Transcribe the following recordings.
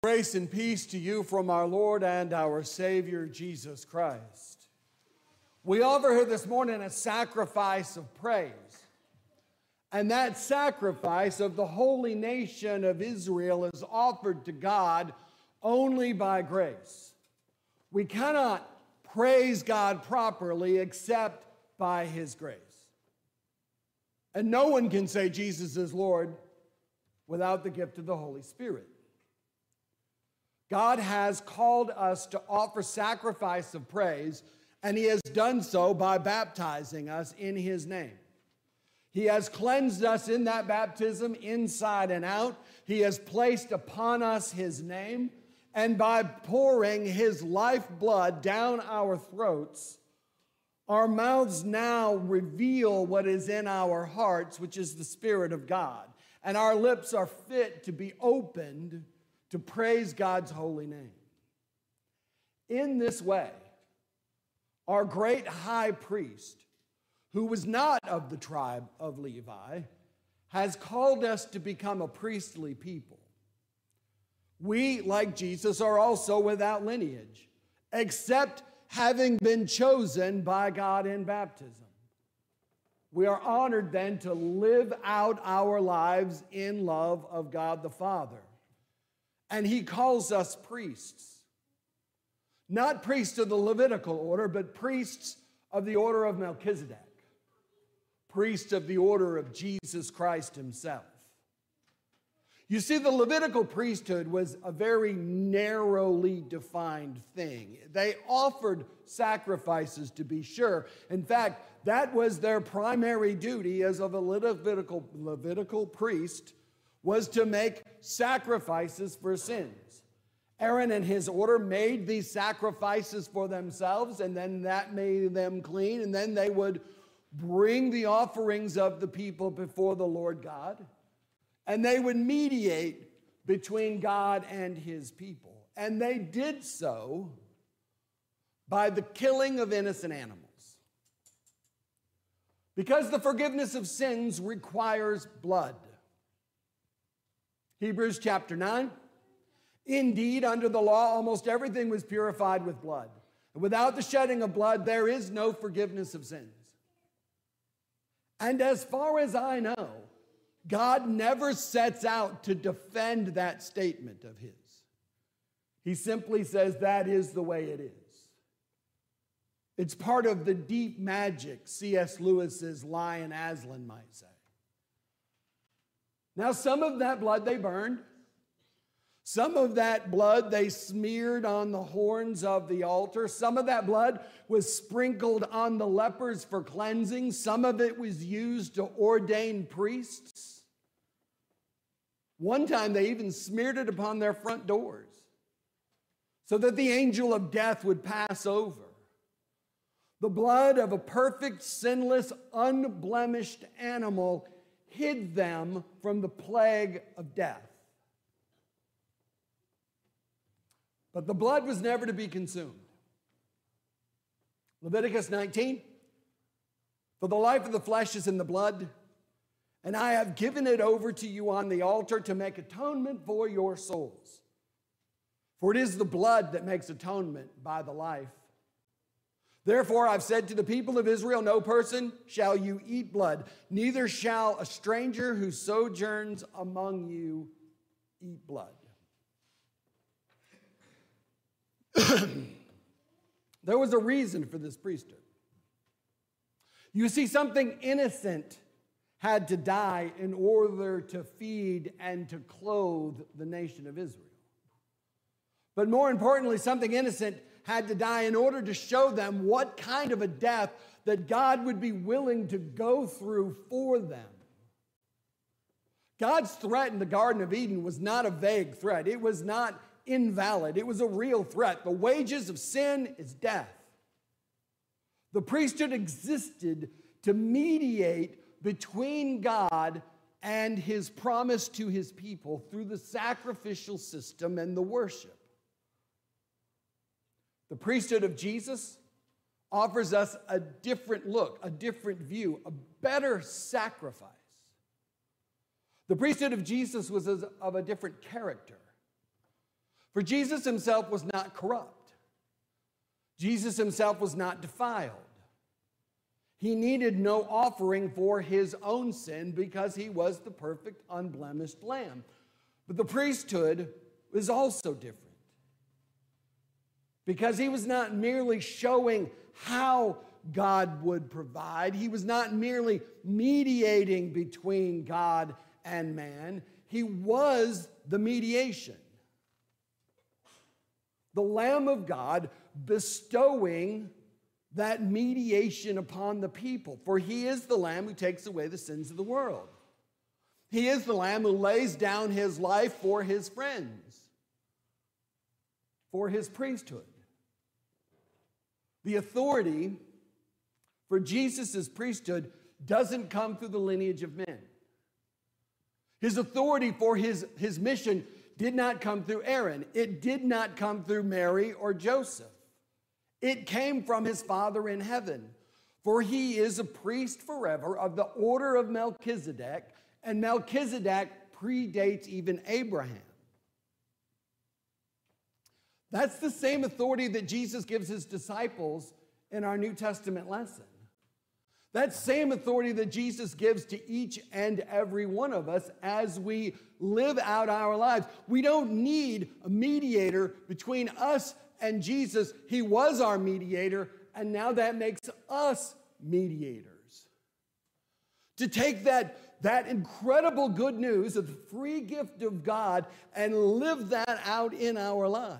Grace and peace to you from our Lord and our Savior, Jesus Christ. We offer here this morning a sacrifice of praise. And that sacrifice of the holy nation of Israel is offered to God only by grace. We cannot praise God properly except by His grace. And no one can say Jesus is Lord without the gift of the Holy Spirit. God has called us to offer sacrifice of praise, and He has done so by baptizing us in His name. He has cleansed us in that baptism inside and out. He has placed upon us His name, and by pouring His lifeblood down our throats, our mouths now reveal what is in our hearts, which is the Spirit of God, and our lips are fit to be opened to praise God's holy name. In this way, our great high priest, who was not of the tribe of Levi, has called us to become a priestly people. We, like Jesus, are also without lineage, except having been chosen by God in baptism. We are honored then to live out our lives in love of God the Father. And He calls us priests. Not priests of the Levitical order, but priests of the order of Melchizedek. Priests of the order of Jesus Christ Himself. You see, the Levitical priesthood was a very narrowly defined thing. They offered sacrifices, to be sure. In fact, that was their primary duty as of a Levitical priest, was to make sacrifices for sins. Aaron and his order made these sacrifices for themselves, and then that made them clean, and then they would bring the offerings of the people before the Lord God, and they would mediate between God and His people. And they did so by the killing of innocent animals. Because the forgiveness of sins requires blood. Hebrews chapter 9. Indeed, under the law, almost everything was purified with blood. And without the shedding of blood, there is no forgiveness of sins. And as far as I know, God never sets out to defend that statement of His. He simply says that is the way it is. It's part of the deep magic, C.S. Lewis's Lion Aslan might say. Now, some of that blood they burned. Some of that blood they smeared on the horns of the altar. Some of that blood was sprinkled on the lepers for cleansing. Some of it was used to ordain priests. One time they even smeared it upon their front doors so that the angel of death would pass over. The blood of a perfect, sinless, unblemished animal hid them from the plague of death. But the blood was never to be consumed. Leviticus 19, for the life of the flesh is in the blood, and I have given it over to you on the altar to make atonement for your souls. For it is the blood that makes atonement by the life. Therefore, I've said to the people of Israel, no person shall you eat blood, neither shall a stranger who sojourns among you eat blood. There was a reason for this priesthood. You see, something innocent had to die in order to feed and to clothe the nation of Israel. But more importantly, something innocent had to die in order to show them what kind of a death that God would be willing to go through for them. God's threat in the Garden of Eden was not a vague threat. It was not invalid. It was a real threat. The wages of sin is death. The priesthood existed to mediate between God and His promise to His people through the sacrificial system and the worship. The priesthood of Jesus offers us a different look, a different view, a better sacrifice. The priesthood of Jesus was of a different character. For Jesus himself was not corrupt. Jesus himself was not defiled. He needed no offering for his own sin because he was the perfect, unblemished lamb. But the priesthood was also different because he was not merely showing how God would provide. He was not merely mediating between God and man. He was the mediation. The Lamb of God bestowing that mediation upon the people. For he is the Lamb who takes away the sins of the world. He is the Lamb who lays down his life for his friends, for his priesthood. The authority for Jesus' priesthood doesn't come through the lineage of men. His authority for his mission did not come through Aaron. It did not come through Mary or Joseph. It came from his Father in heaven. For he is a priest forever of the order of Melchizedek, and Melchizedek predates even Abraham. That's the same authority that Jesus gives his disciples in our New Testament lesson. That same authority that Jesus gives to each and every one of us as we live out our lives. We don't need a mediator between us and Jesus. He was our mediator, and now that makes us mediators. To take that incredible good news of the free gift of God and live that out in our lives.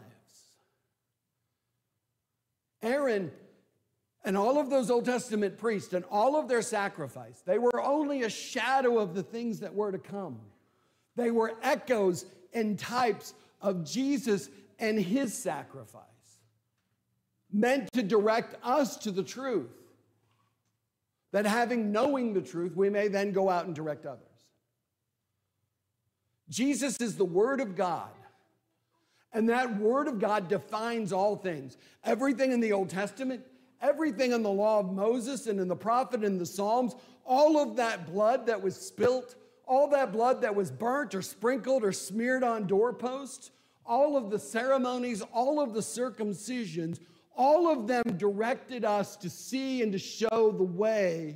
Aaron and all of those Old Testament priests and all of their sacrifice, they were only a shadow of the things that were to come. They were echoes and types of Jesus and his sacrifice, meant to direct us to the truth, that knowing the truth, we may then go out and direct others. Jesus is the Word of God, and that Word of God defines all things. Everything in the Old Testament, everything in the law of Moses and in the prophet and the Psalms, all of that blood that was spilt, all that blood that was burnt or sprinkled or smeared on doorposts, all of the ceremonies, all of the circumcisions, all of them directed us to see and to show the way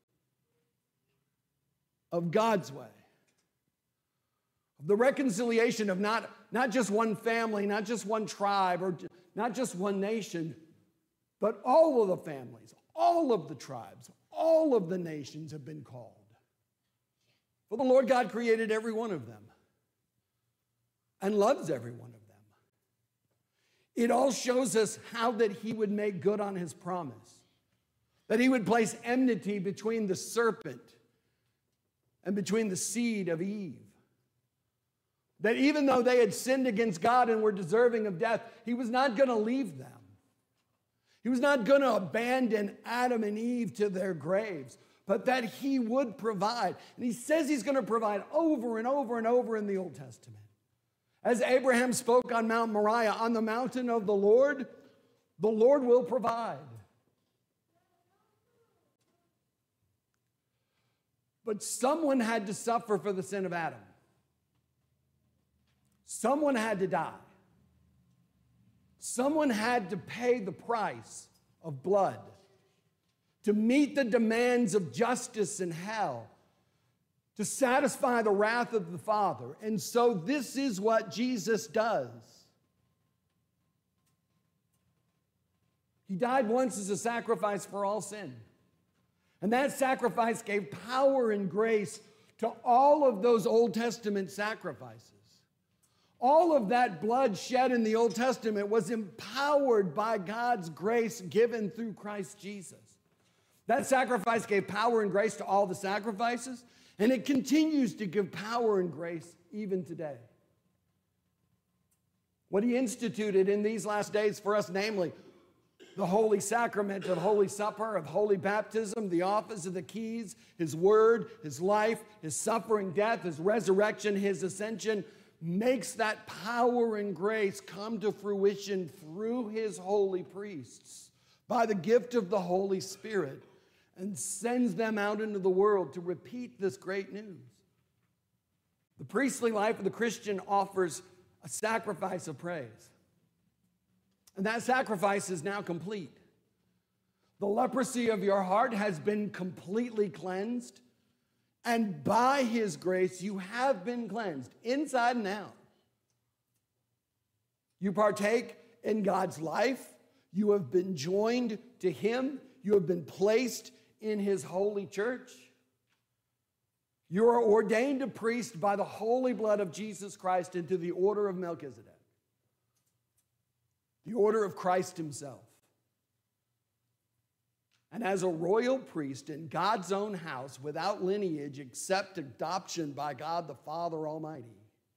of God's way. The reconciliation of not just one family, not just one tribe, or not just one nation, but all of the families, all of the tribes, all of the nations have been called. For the Lord God created every one of them and loves every one of them. It all shows us how that he would make good on his promise, that he would place enmity between the serpent and between the seed of Eve. That even though they had sinned against God and were deserving of death, he was not going to leave them. He was not going to abandon Adam and Eve to their graves, but that he would provide. And he says he's going to provide over and over and over in the Old Testament. As Abraham spoke on Mount Moriah, on the mountain of the Lord will provide. But someone had to suffer for the sin of Adam. Someone had to die. Someone had to pay the price of blood to meet the demands of justice and hell, to satisfy the wrath of the Father. And so this is what Jesus does. He died once as a sacrifice for all sin. And that sacrifice gave power and grace to all of those Old Testament sacrifices. All of that blood shed in the Old Testament was empowered by God's grace given through Christ Jesus. That sacrifice gave power and grace to all the sacrifices, and it continues to give power and grace even today. What he instituted in these last days for us, namely, the holy sacrament of Holy Supper, of Holy Baptism, the office of the keys, his word, his life, his suffering, death, his resurrection, his ascension, makes that power and grace come to fruition through his holy priests by the gift of the Holy Spirit, and sends them out into the world to repeat this great news. The priestly life of the Christian offers a sacrifice of praise. And that sacrifice is now complete. The leprosy of your heart has been completely cleansed. And by his grace, you have been cleansed inside and out. You partake in God's life. You have been joined to him. You have been placed in his holy church. You are ordained a priest by the holy blood of Jesus Christ into the order of Melchizedek, the order of Christ himself. And as a royal priest in God's own house, without lineage except adoption by God the Father Almighty.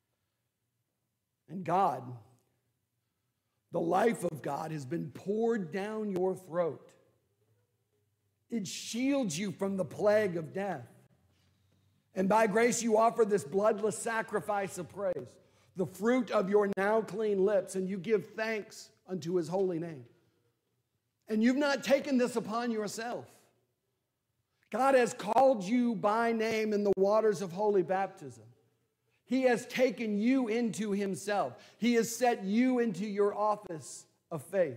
And God, the life of God, has been poured down your throat. It shields you from the plague of death. And by grace you offer this bloodless sacrifice of praise, the fruit of your now clean lips, and you give thanks unto his holy name. And you've not taken this upon yourself. God has called you by name in the waters of holy baptism. He has taken you into himself. He has set you into your office of faith.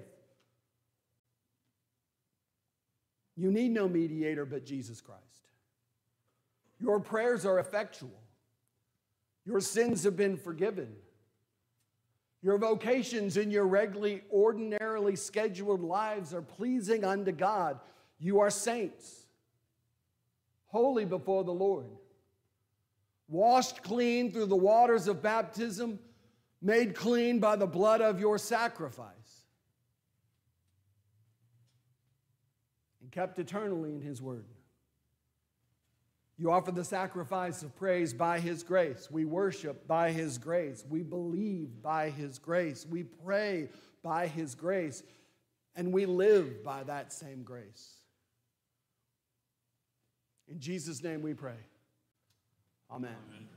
You need no mediator but Jesus Christ. Your prayers are effectual. Your sins have been forgiven. Your vocations in your regularly, ordinarily scheduled lives are pleasing unto God. You are saints, holy before the Lord, washed clean through the waters of baptism, made clean by the blood of your sacrifice, and kept eternally in his word. You offer the sacrifice of praise by his grace. We worship by his grace. We believe by his grace. We pray by his grace. And we live by that same grace. In Jesus' name we pray. Amen. Amen.